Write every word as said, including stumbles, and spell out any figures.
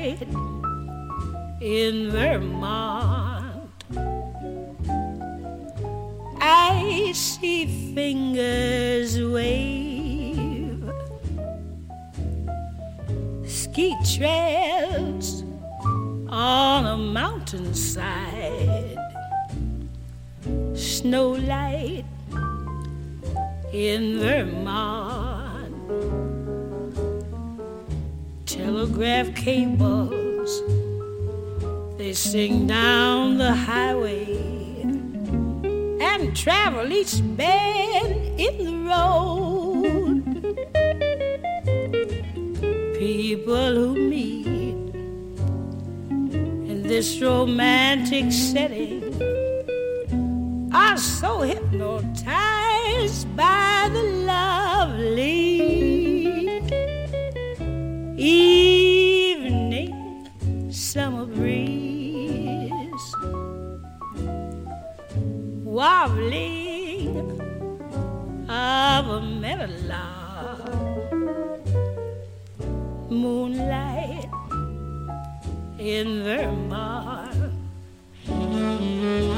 moonlight in Vermont. I see fingers wave, ski trails on a mountainside, snow light in Vermont, telegraph cables, they sing down the highway and travel each bend in the road. People who meet in this romantic setting are so hypnotized by the lovely evening summer breeze, wobbling of a meadowlark, moonlight in Vermont.